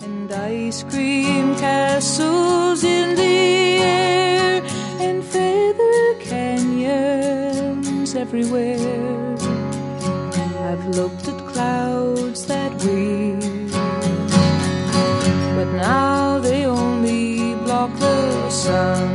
and ice cream castles in the air, and feather canyons everywhere. I've looked at clouds that way, but now they only block the sun.